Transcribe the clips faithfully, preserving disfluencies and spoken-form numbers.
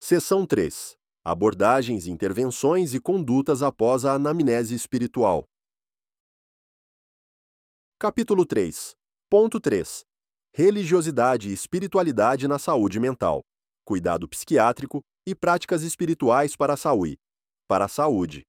Seção três. Abordagens, intervenções e condutas após a anamnese espiritual. Capítulo três. Ponto três. Religiosidade e espiritualidade na saúde mental. Cuidado psiquiátrico e práticas espirituais para a saúde. Para a saúde.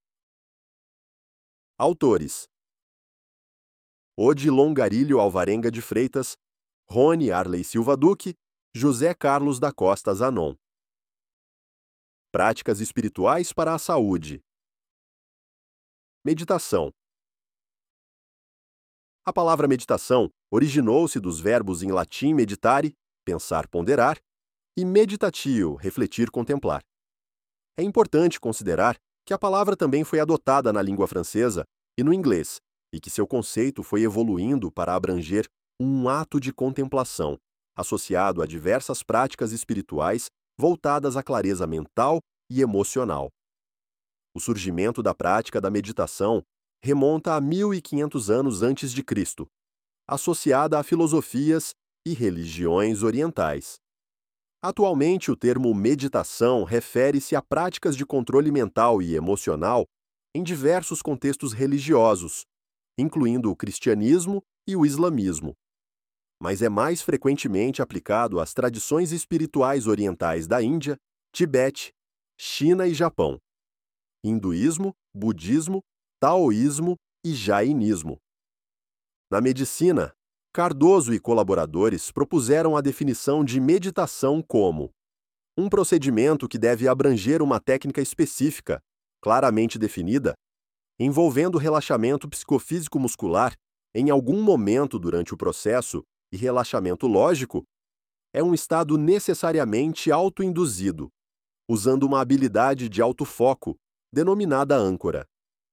Autores: Odilon Garilho Alvarenga de Freitas, Rony Arley Silva Duque, José Carlos da Costa Zanon. Práticas espirituais para a saúde. Meditação. A palavra meditação originou-se dos verbos em latim meditare, pensar, ponderar, e meditatio, refletir, contemplar. É importante considerar que a palavra também foi adotada na língua francesa e no inglês, e que seu conceito foi evoluindo para abranger um ato de contemplação, associado a diversas práticas espirituais voltadas à clareza mental e emocional. O surgimento da prática da meditação remonta a mil e quinhentos anos antes de Cristo, associada a filosofias e religiões orientais. Atualmente, o termo meditação refere-se a práticas de controle mental e emocional em diversos contextos religiosos, incluindo o cristianismo e o islamismo, mas é mais frequentemente aplicado às tradições espirituais orientais da Índia, Tibete, China e Japão, hinduísmo, budismo, taoísmo e jainismo. Na medicina, Cardoso e colaboradores propuseram a definição de meditação como um procedimento que deve abranger uma técnica específica, claramente definida, envolvendo relaxamento psicofísico muscular em algum momento durante o processo, e relaxamento lógico é um estado necessariamente autoinduzido, usando uma habilidade de autofoco, denominada âncora.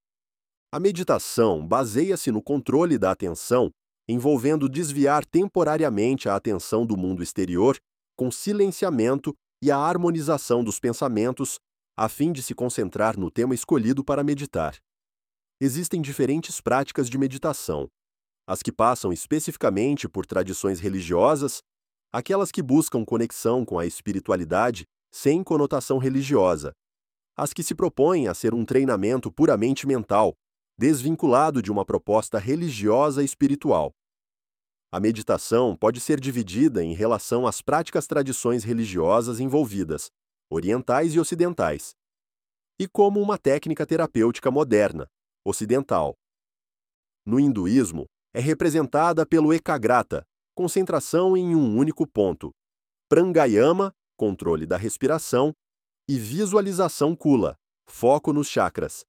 A meditação baseia-se no controle da atenção, envolvendo desviar temporariamente a atenção do mundo exterior, com silenciamento e a harmonização dos pensamentos, a fim de se concentrar no tema escolhido para meditar. Existem diferentes práticas de meditação: as que passam especificamente por tradições religiosas, aquelas que buscam conexão com a espiritualidade sem conotação religiosa, as que se propõem a ser um treinamento puramente mental, desvinculado de uma proposta religiosa espiritual. A meditação pode ser dividida em relação às práticas tradições religiosas envolvidas, orientais e ocidentais, e como uma técnica terapêutica moderna, ocidental. No hinduísmo, é representada pelo ekagrata, concentração em um único ponto, pranayama, controle da respiração, e visualização kula, foco nos chakras.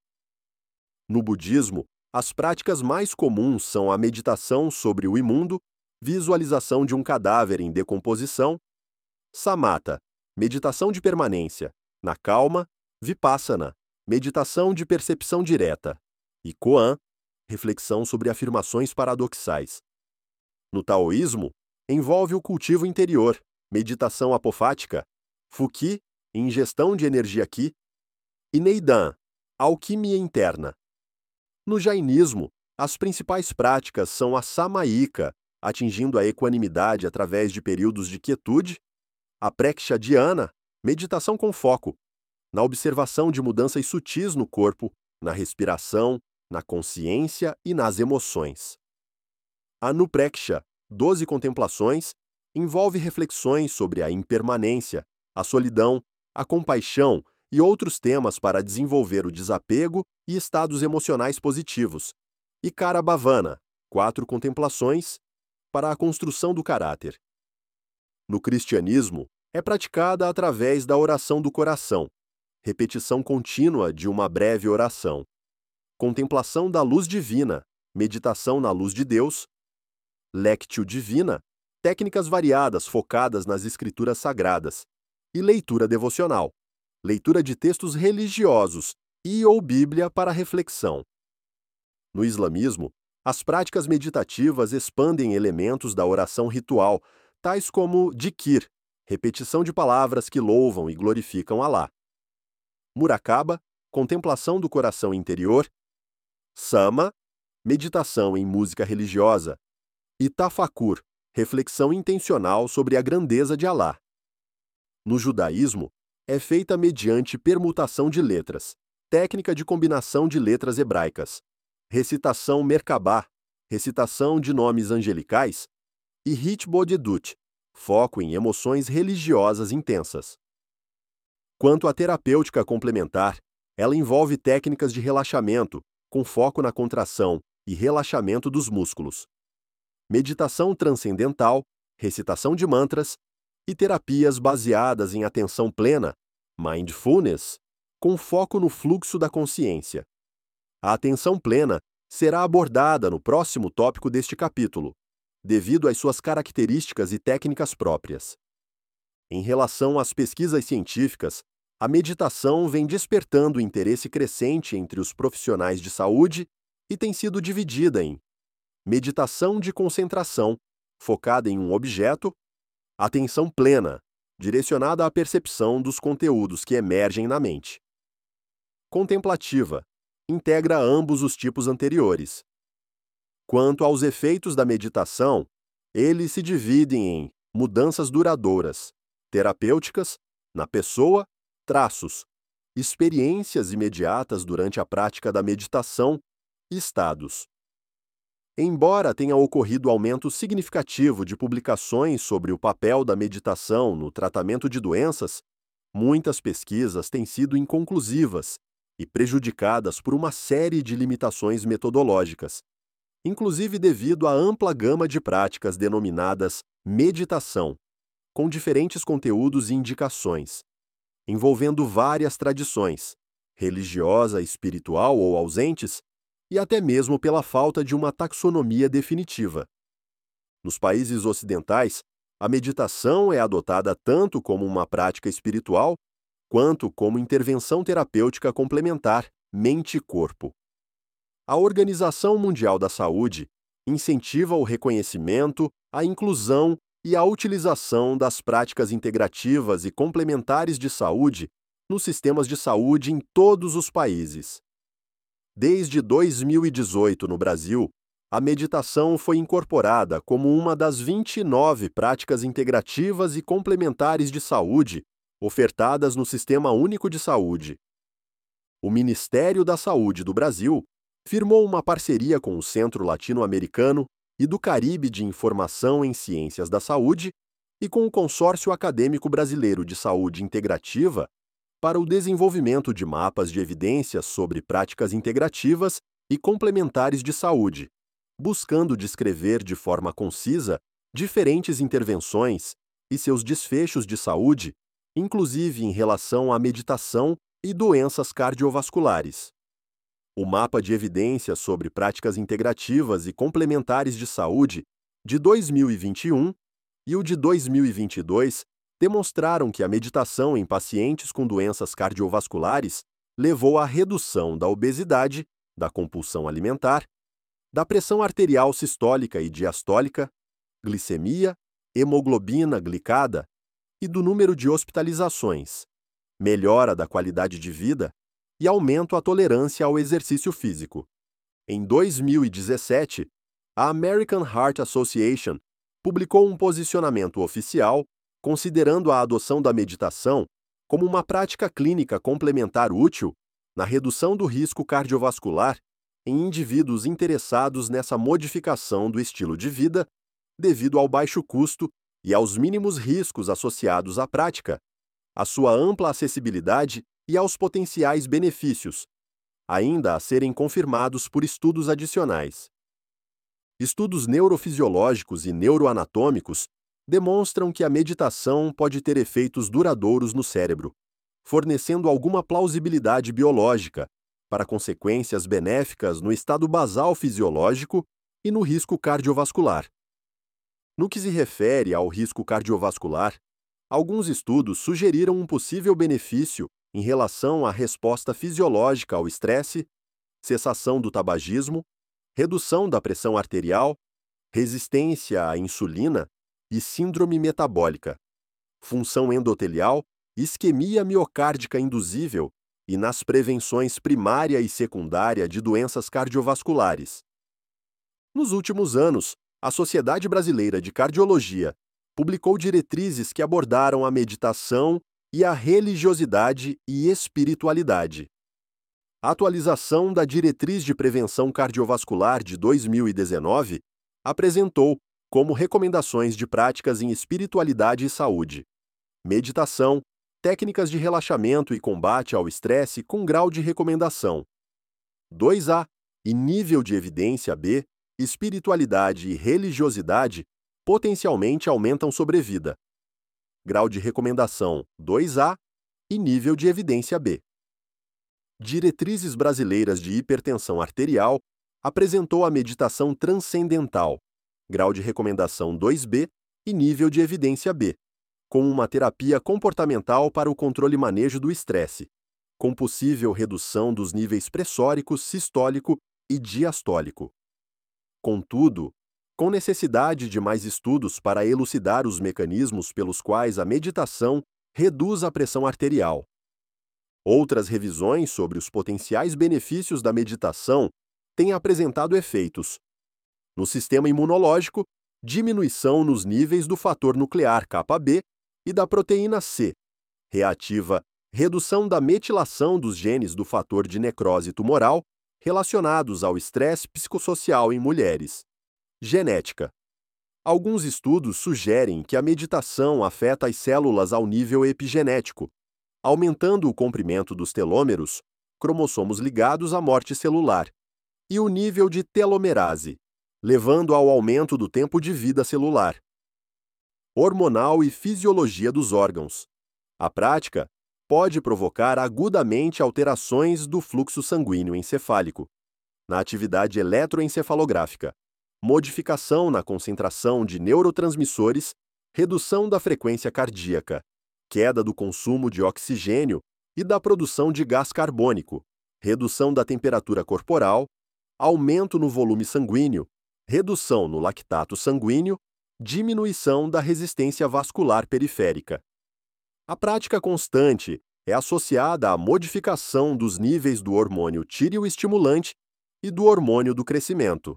No budismo, as práticas mais comuns são a meditação sobre o imundo, visualização de um cadáver em decomposição, samatha, meditação de permanência, na calma, vipassana, meditação de percepção direta, e koan, reflexão sobre afirmações paradoxais. No taoísmo, envolve o cultivo interior, meditação apofática, fuqi, ingestão de energia qi, e neidan, alquimia interna. No jainismo, as principais práticas são a samayika, atingindo a equanimidade através de períodos de quietude, a preksha dhyana, meditação com foco, na observação de mudanças sutis no corpo, na respiração, na consciência e nas emoções. A Anupreksha, doze contemplações, envolve reflexões sobre a impermanência, a solidão, a compaixão e outros temas para desenvolver o desapego e estados emocionais positivos, e Karabhavana, quatro contemplações, para a construção do caráter. No cristianismo, é praticada através da oração do coração, repetição contínua de uma breve oração, contemplação da luz divina, meditação na luz de Deus, lectio divina, técnicas variadas focadas nas escrituras sagradas, e leitura devocional, leitura de textos religiosos e ou Bíblia para reflexão. No islamismo, as práticas meditativas expandem elementos da oração ritual, tais como dhikr, repetição de palavras que louvam e glorificam Alá, muraqaba, contemplação do coração interior, sama, meditação em música religiosa, e tafakur, reflexão intencional sobre a grandeza de Alá. No judaísmo, é feita mediante permutação de letras, técnica de combinação de letras hebraicas, recitação Merkabah, recitação de nomes angelicais, e Hitbodedut, foco em emoções religiosas intensas. Quanto à terapêutica complementar, ela envolve técnicas de relaxamento, com foco na contração e relaxamento dos músculos, meditação transcendental, recitação de mantras e terapias baseadas em atenção plena, mindfulness, com foco no fluxo da consciência. A atenção plena será abordada no próximo tópico deste capítulo, devido às suas características e técnicas próprias. Em relação às pesquisas científicas, a meditação vem despertando interesse crescente entre os profissionais de saúde e tem sido dividida em meditação de concentração, focada em um objeto, atenção plena, direcionada à percepção dos conteúdos que emergem na mente. Contemplativa, integra ambos os tipos anteriores. Quanto aos efeitos da meditação, eles se dividem em mudanças duradouras, terapêuticas, na pessoa, traços, experiências imediatas durante a prática da meditação e estados. Embora tenha ocorrido aumento significativo de publicações sobre o papel da meditação no tratamento de doenças, muitas pesquisas têm sido inconclusivas e prejudicadas por uma série de limitações metodológicas, inclusive devido à ampla gama de práticas denominadas meditação, com diferentes conteúdos e indicações, envolvendo várias tradições, religiosa, espiritual ou ausentes, e até mesmo pela falta de uma taxonomia definitiva. Nos países ocidentais, a meditação é adotada tanto como uma prática espiritual, quanto como intervenção terapêutica complementar mente-corpo. A Organização Mundial da Saúde incentiva o reconhecimento, a inclusão e a utilização das práticas integrativas e complementares de saúde nos sistemas de saúde em todos os países. Desde dois mil e dezoito, no Brasil, a meditação foi incorporada como uma das vinte e nove práticas integrativas e complementares de saúde ofertadas no Sistema Único de Saúde. O Ministério da Saúde do Brasil firmou uma parceria com o Centro Latino-Americano e do Caribe de Informação em Ciências da Saúde e com o Consórcio Acadêmico Brasileiro de Saúde Integrativa para o desenvolvimento de mapas de evidências sobre práticas integrativas e complementares de saúde, buscando descrever de forma concisa diferentes intervenções e seus desfechos de saúde, inclusive em relação à meditação e doenças cardiovasculares. O mapa de evidências sobre práticas integrativas e complementares de saúde de dois mil e vinte e um e o de dois mil e vinte e dois demonstraram que a meditação em pacientes com doenças cardiovasculares levou à redução da obesidade, da compulsão alimentar, da pressão arterial sistólica e diastólica, glicemia, hemoglobina glicada e do número de hospitalizações, melhora da qualidade de vida e aumento à tolerância ao exercício físico. Em dois mil e dezessete, a American Heart Association publicou um posicionamento oficial considerando a adoção da meditação como uma prática clínica complementar útil na redução do risco cardiovascular em indivíduos interessados nessa modificação do estilo de vida devido ao baixo custo e aos mínimos riscos associados à prática, à sua ampla acessibilidade e aos potenciais benefícios, ainda a serem confirmados por estudos adicionais. Estudos neurofisiológicos e neuroanatômicos demonstram que a meditação pode ter efeitos duradouros no cérebro, fornecendo alguma plausibilidade biológica para consequências benéficas no estado basal fisiológico e no risco cardiovascular. No que se refere ao risco cardiovascular, alguns estudos sugeriram um possível benefício em relação à resposta fisiológica ao estresse, cessação do tabagismo, redução da pressão arterial, resistência à insulina e síndrome metabólica, função endotelial, isquemia miocárdica induzível e nas prevenções primária e secundária de doenças cardiovasculares. Nos últimos anos, a Sociedade Brasileira de Cardiologia publicou diretrizes que abordaram a meditação e a religiosidade e espiritualidade. A atualização da Diretriz de Prevenção Cardiovascular de dois mil e dezenove apresentou como recomendações de práticas em espiritualidade e saúde: meditação, técnicas de relaxamento e combate ao estresse com grau de recomendação dois A e nível de evidência B, espiritualidade e religiosidade potencialmente aumentam sobrevida. Grau de recomendação dois A e nível de evidência B. Diretrizes Brasileiras de Hipertensão Arterial apresentou a meditação transcendental, grau de recomendação dois B e nível de evidência B, com uma terapia comportamental para o controle e manejo do estresse, com possível redução dos níveis pressórico, sistólico e diastólico. Contudo, com necessidade de mais estudos para elucidar os mecanismos pelos quais a meditação reduz a pressão arterial. Outras revisões sobre os potenciais benefícios da meditação têm apresentado efeitos. No sistema imunológico, diminuição nos níveis do fator nuclear kappa B e da proteína C, reativa redução da metilação dos genes do fator de necrose tumoral relacionados ao estresse psicossocial em mulheres. Genética. Alguns estudos sugerem que a meditação afeta as células ao nível epigenético, aumentando o comprimento dos telômeros, cromossomos ligados à morte celular, e o nível de telomerase, levando ao aumento do tempo de vida celular. Hormonal e fisiologia dos órgãos. A prática pode provocar agudamente alterações do fluxo sanguíneo encefálico, na atividade eletroencefalográfica, modificação na concentração de neurotransmissores, redução da frequência cardíaca, queda do consumo de oxigênio e da produção de gás carbônico, redução da temperatura corporal, aumento no volume sanguíneo, redução no lactato sanguíneo, diminuição da resistência vascular periférica. A prática constante é associada à modificação dos níveis do hormônio tireoestimulante e do hormônio do crescimento.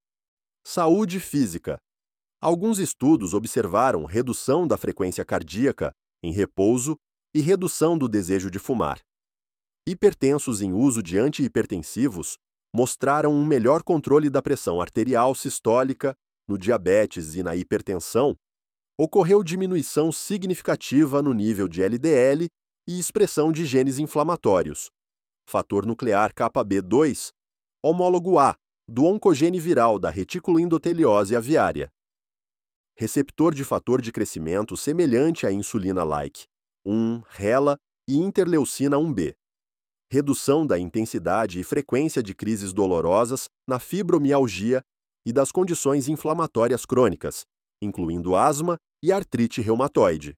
Saúde física. Alguns estudos observaram redução da frequência cardíaca em repouso e redução do desejo de fumar. Hipertensos em uso de antihipertensivos mostraram um melhor controle da pressão arterial sistólica. No diabetes e na hipertensão, ocorreu diminuição significativa no nível de L D L e expressão de genes inflamatórios, fator nuclear kappa B dois, homólogo A, do oncogene viral da reticuloendoteliose aviária. Receptor de fator de crescimento semelhante à insulina-like, um, RELA e interleucina um B. Redução da intensidade e frequência de crises dolorosas na fibromialgia e das condições inflamatórias crônicas, incluindo asma e artrite reumatoide.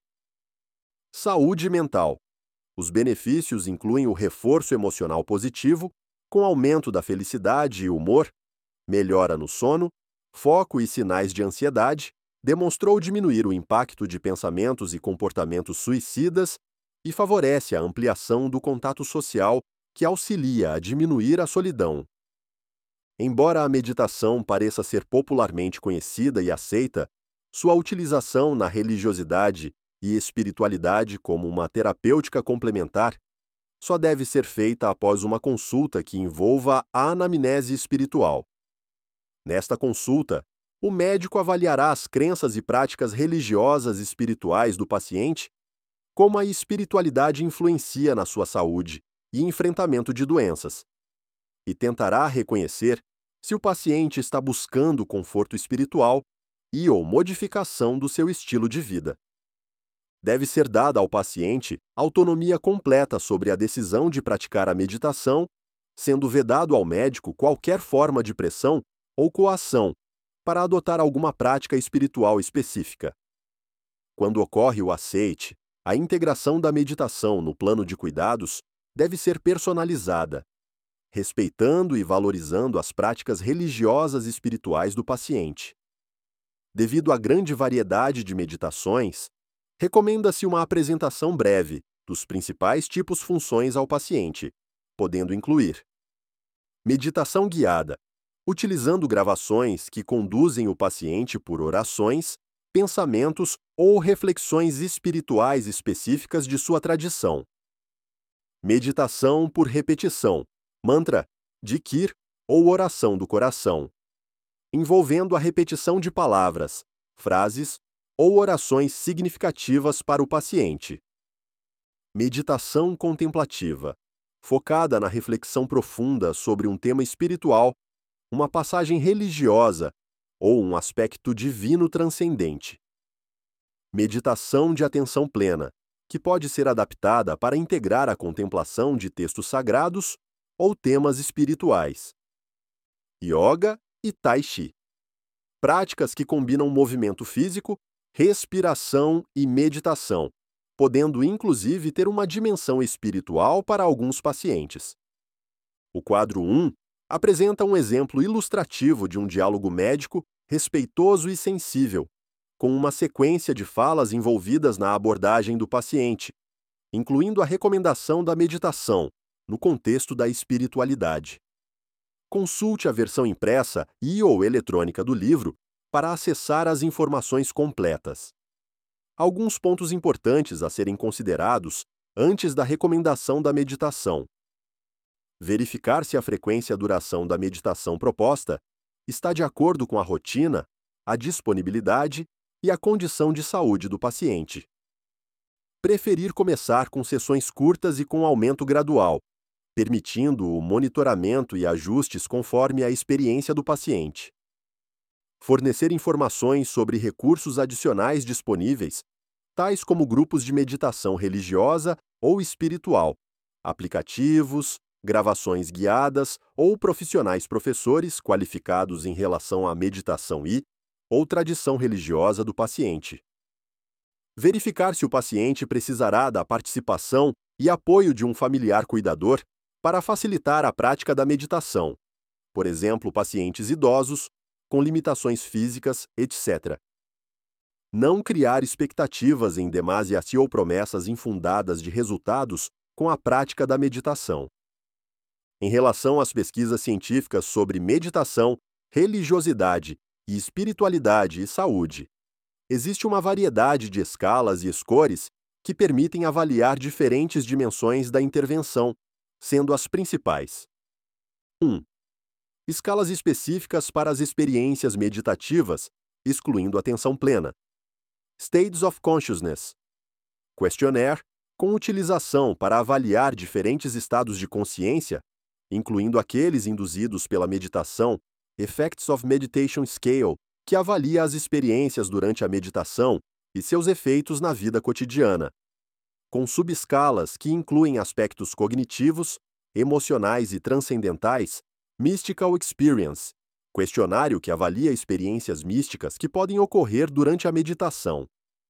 Saúde mental. Os benefícios incluem o reforço emocional positivo, com aumento da felicidade e humor, melhora no sono, foco e sinais de ansiedade, demonstrou diminuir o impacto de pensamentos e comportamentos suicidas e favorece a ampliação do contato social, que auxilia a diminuir a solidão. Embora a meditação pareça ser popularmente conhecida e aceita, sua utilização na religiosidade e espiritualidade como uma terapêutica complementar só deve ser feita após uma consulta que envolva a anamnese espiritual. Nesta consulta, o médico avaliará as crenças e práticas religiosas e espirituais do paciente, como a espiritualidade influencia na sua saúde e enfrentamento de doenças, e tentará reconhecer se o paciente está buscando conforto espiritual e ou modificação do seu estilo de vida. Deve ser dada ao paciente autonomia completa sobre a decisão de praticar a meditação, sendo vedado ao médico qualquer forma de pressão ou coação para adotar alguma prática espiritual específica. Quando ocorre o aceite, a integração da meditação no plano de cuidados deve ser personalizada, respeitando e valorizando as práticas religiosas e espirituais do paciente. Devido à grande variedade de meditações, recomenda-se uma apresentação breve dos principais tipos funções ao paciente, podendo incluir meditação guiada, utilizando gravações que conduzem o paciente por orações pensamentos ou reflexões espirituais específicas de sua tradição. Meditação por repetição, mantra, dhikr ou oração do coração, envolvendo a repetição de palavras, frases ou orações significativas para o paciente. Meditação contemplativa, focada na reflexão profunda sobre um tema espiritual, uma passagem religiosa ou um aspecto divino transcendente. Meditação de atenção plena, que pode ser adaptada para integrar a contemplação de textos sagrados ou temas espirituais. Yoga e Tai Chi. Práticas que combinam movimento físico, respiração e meditação, podendo inclusive ter uma dimensão espiritual para alguns pacientes. O quadro um apresenta um exemplo ilustrativo de um diálogo médico respeitoso e sensível, com uma sequência de falas envolvidas na abordagem do paciente, incluindo a recomendação da meditação, no contexto da espiritualidade. Consulte a versão impressa e ou eletrônica do livro para acessar as informações completas. Alguns pontos importantes a serem considerados antes da recomendação da meditação. Verificar se a frequência e a duração da meditação proposta está de acordo com a rotina, a disponibilidade e a condição de saúde do paciente. Preferir começar com sessões curtas e com aumento gradual, permitindo o monitoramento e ajustes conforme a experiência do paciente. Fornecer informações sobre recursos adicionais disponíveis, tais como grupos de meditação religiosa ou espiritual, aplicativos, gravações guiadas ou profissionais professores qualificados em relação à meditação e ou tradição religiosa do paciente. Verificar se o paciente precisará da participação e apoio de um familiar cuidador para facilitar a prática da meditação, por exemplo, pacientes idosos, com limitações físicas, etcétera. Não criar expectativas em demasia ou promessas infundadas de resultados com a prática da meditação. Em relação às pesquisas científicas sobre meditação, religiosidade e espiritualidade e saúde, existe uma variedade de escalas e scores que permitem avaliar diferentes dimensões da intervenção, sendo as principais. um. Escalas específicas para as experiências meditativas, excluindo atenção plena. States of Consciousness. Questionnaire, com utilização para avaliar diferentes estados de consciência, incluindo aqueles induzidos pela meditação, Effects of Meditation Scale, que avalia as experiências durante a meditação e seus efeitos na vida cotidiana, com subescalas que incluem aspectos cognitivos, emocionais e transcendentais, Mystical Experience, questionário que avalia experiências místicas que podem ocorrer durante a meditação.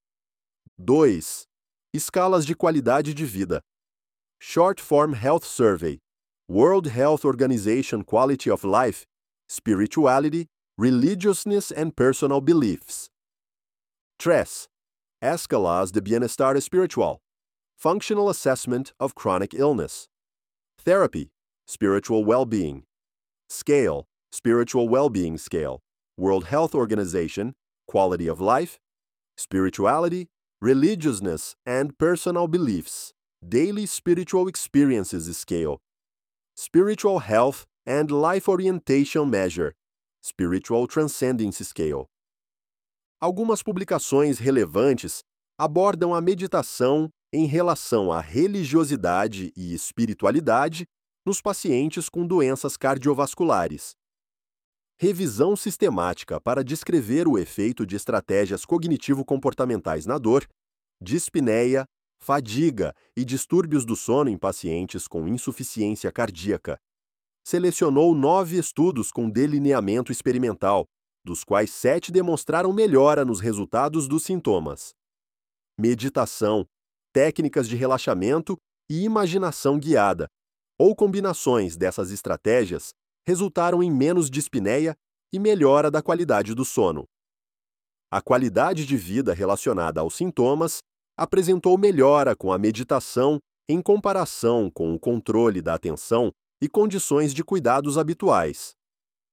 dois. Escalas de qualidade de vida. Short Form Health Survey, World Health Organization Quality of Life, Spirituality, Religiousness and Personal Beliefs. Tres. Escalas de Bienestar Espiritual, Functional Assessment of Chronic Illness. Therapy, Spiritual Well-Being. Scale, Spiritual Well-Being Scale, World Health Organization, Quality of Life, Spirituality, Religiousness and Personal Beliefs, Daily Spiritual Experiences Scale, Spiritual Health and Life Orientation Measure, Spiritual Transcendence Scale. Algumas publicações relevantes abordam a meditação em relação à religiosidade e espiritualidade nos pacientes com doenças cardiovasculares. Revisão sistemática para descrever o efeito de estratégias cognitivo-comportamentais na dor, dispneia, fadiga e distúrbios do sono em pacientes com insuficiência cardíaca. Selecionou nove estudos com delineamento experimental, dos quais sete demonstraram melhora nos resultados dos sintomas. Meditação, técnicas de relaxamento e imaginação guiada, ou combinações dessas estratégias, resultaram em menos dispneia e melhora da qualidade do sono. A qualidade de vida relacionada aos sintomas apresentou melhora com a meditação em comparação com o controle da atenção e condições de cuidados habituais.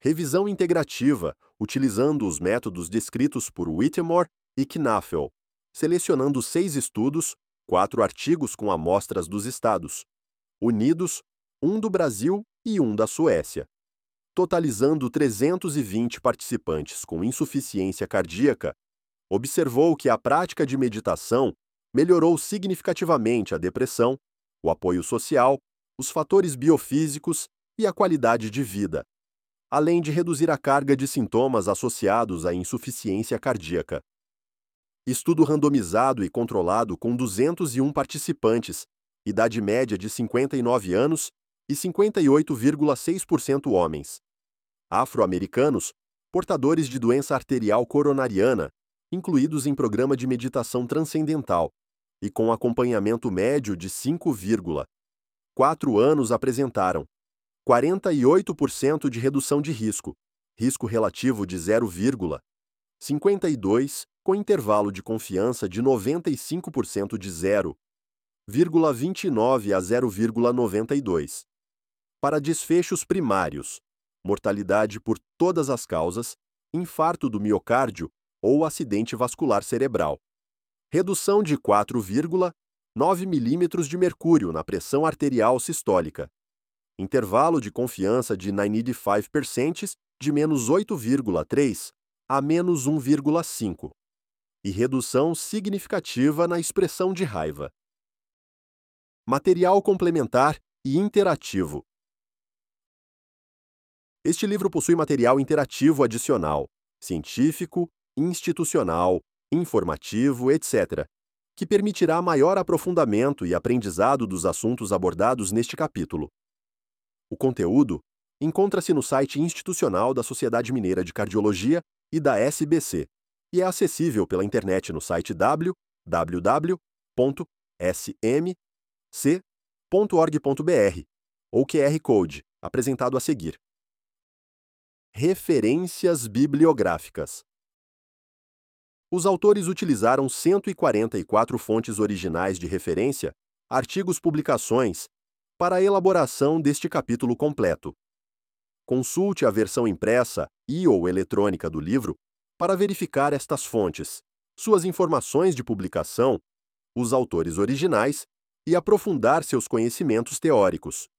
Revisão integrativa, utilizando os métodos descritos por Whittemore e Knafel, selecionando seis estudos, quatro artigos com amostras dos Estados Unidos, um do Brasil e um da Suécia. Totalizando trezentos e vinte participantes com insuficiência cardíaca, observou que a prática de meditação melhorou significativamente a depressão, o apoio social, os fatores biofísicos e a qualidade de vida, além de reduzir a carga de sintomas associados à insuficiência cardíaca. Estudo randomizado e controlado com duzentos e um participantes, idade média de cinquenta e nove anos e cinquenta e oito vírgula seis por cento homens. Afro-americanos, portadores de doença arterial coronariana, incluídos em programa de meditação transcendental, e com acompanhamento médio de cinco vírgula quatro anos apresentaram quarenta e oito por cento de redução de risco, risco relativo de zero vírgula cinquenta e dois, com intervalo de confiança de noventa e cinco por cento de zero vírgula vinte e nove a zero vírgula noventa e dois. Para desfechos primários, mortalidade por todas as causas, infarto do miocárdio ou acidente vascular cerebral. Redução de quatro vírgula nove milímetros de mercúrio na pressão arterial sistólica. Intervalo de confiança de noventa e cinco por cento de menos oito vírgula três a menos um vírgula cinco. E redução significativa na expressão de raiva. Material complementar e interativo. Este livro possui material interativo adicional, científico, institucional, informativo, etcétera, que permitirá maior aprofundamento e aprendizado dos assuntos abordados neste capítulo. O conteúdo encontra-se no site institucional da Sociedade Mineira de Cardiologia e da S B C e é acessível pela internet no site w w w ponto s m c ponto org ponto b r ou Q R Code, apresentado a seguir. Referências bibliográficas. Os autores utilizaram cento e quarenta e quatro fontes originais de referência, artigos, publicações, para a elaboração deste capítulo completo. Consulte a versão impressa e ou eletrônica do livro para verificar estas fontes, suas informações de publicação, os autores originais e aprofundar seus conhecimentos teóricos.